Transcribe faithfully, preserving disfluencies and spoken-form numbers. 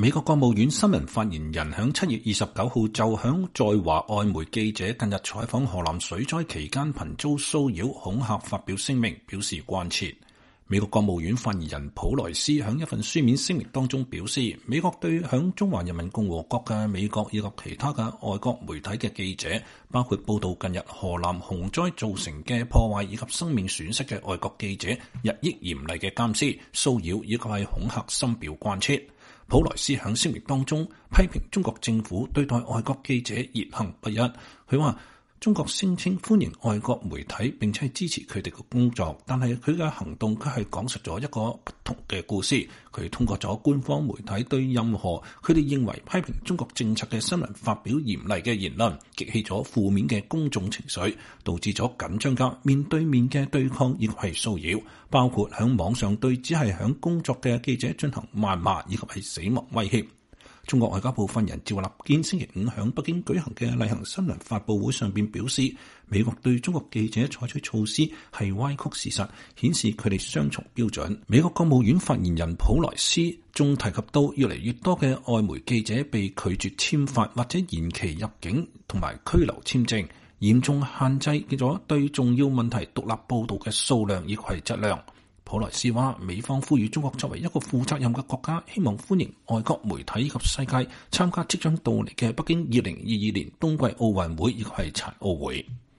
美國國務院新聞發言人響七月二十九號就響在華外媒記者近日採訪河南水災期間頻遭騷擾恐嚇發表聲明，表示關切。美國國務院發言人普萊斯響一份書面聲明當中表示，美國對響中華人民共和國嘅美國以及其他嘅外國媒體嘅記者，包括報道近日河南洪災造成嘅破壞以及生命損失嘅外國記者，日益嚴厲嘅監視、騷擾以及係恐嚇深表關切。普萊斯響聲明當中批評中國政府對待外國記者言行不一。佢話中國聲稱歡迎外國媒體並且支持佢哋嘅工作，但係佢嘅行動卻係講述咗一個不同嘅故事。佢通過咗官方媒體對任何佢哋認為批評中國政策嘅新聞發表嚴厲嘅言論，激起咗負面嘅公眾情緒，導致咗緊張嘅面對面嘅對抗以及係騷擾，包括響網上對只係響工作嘅記者進行謾罵以及係死亡威脅。中國外交部發言人趙立堅星期五響北京舉行嘅例行新聞發佈會上邊表示，美國對中國記者採取措施係歪曲事實，顯示佢哋雙重標準。美國國務院發言人普萊斯仲提及到，越嚟越多嘅外媒記者被拒絕簽發或者延期入境同埋居留簽證，嚴重限制咗對重要問題獨立報道嘅數量亦係質量。普萊斯話，美方呼籲中國作為一個負責任嘅國家，希望歡迎外國媒體以及世界參加即將到嚟嘅北京二零二二年冬季奧運會以及係殘奧會。